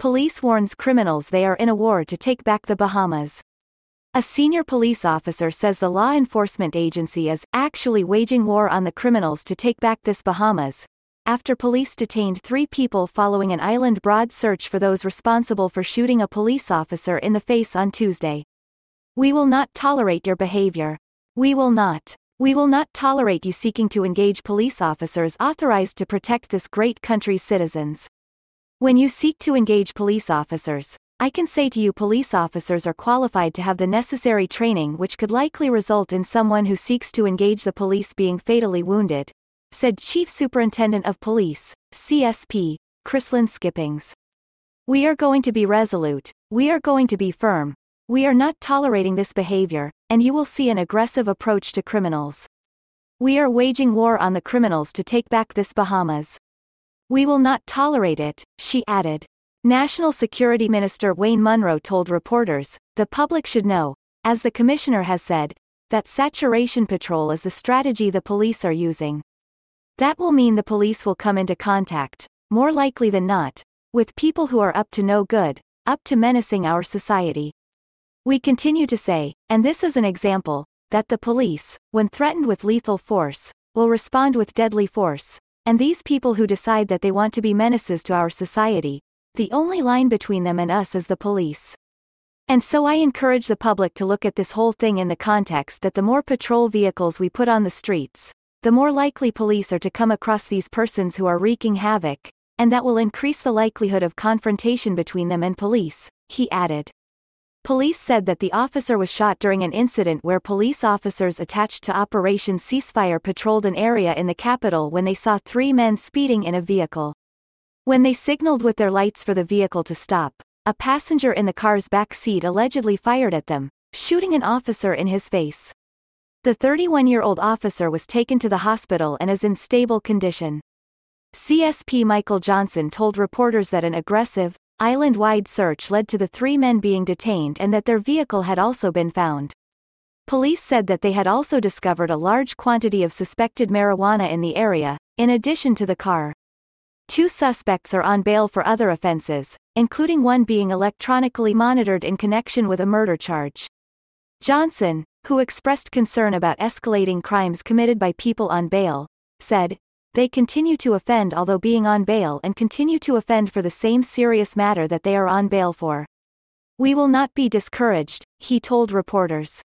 Police warns criminals they are in a war to take back the Bahamas. A senior police officer says the law enforcement agency is actually waging war on the criminals to take back this Bahamas, after police detained 3 people following an island-broad search for those responsible for shooting a police officer in the face on Tuesday. "We will not tolerate your behavior. We will not tolerate you seeking to engage police officers authorized to protect this great country's citizens. When you seek to engage police officers, I can say to you police officers are qualified to have the necessary training which could likely result in someone who seeks to engage the police being fatally wounded," said Chief Superintendent of Police, CSP, Chrislyn Skippings. "We are going to be resolute, we are going to be firm, we are not tolerating this behavior, and you will see an aggressive approach to criminals. We are waging war on the criminals to take back this Bahamas. We will not tolerate it," she added. National Security Minister Wayne Munro told reporters, "The public should know, as the commissioner has said, that saturation patrol is the strategy the police are using. That will mean the police will come into contact, more likely than not, with people who are up to no good, up to menacing our society. We continue to say, and this is an example, that the police, when threatened with lethal force, will respond with deadly force, and these people who decide that they want to be menaces to our society, the only line between them and us is the police. And so I encourage the public to look at this whole thing in the context that the more patrol vehicles we put on the streets, the more likely police are to come across these persons who are wreaking havoc, and that will increase the likelihood of confrontation between them and police," he added. Police said that the officer was shot during an incident where police officers attached to Operation Ceasefire patrolled an area in the capital when they saw 3 men speeding in a vehicle. When they signaled with their lights for the vehicle to stop, a passenger in the car's back seat allegedly fired at them, shooting an officer in his face. The 31-year-old officer was taken to the hospital and is in stable condition. CSP Michael Johnson told reporters that an aggressive, island-wide search led to the 3 men being detained and that their vehicle had also been found. Police said that they had also discovered a large quantity of suspected marijuana in the area, in addition to the car. 2 suspects are on bail for other offenses, including one being electronically monitored in connection with a murder charge. Johnson, who expressed concern about escalating crimes committed by people on bail, said, "They continue to offend although being on bail and continue to offend for the same serious matter that they are on bail for. We will not be discouraged," he told reporters.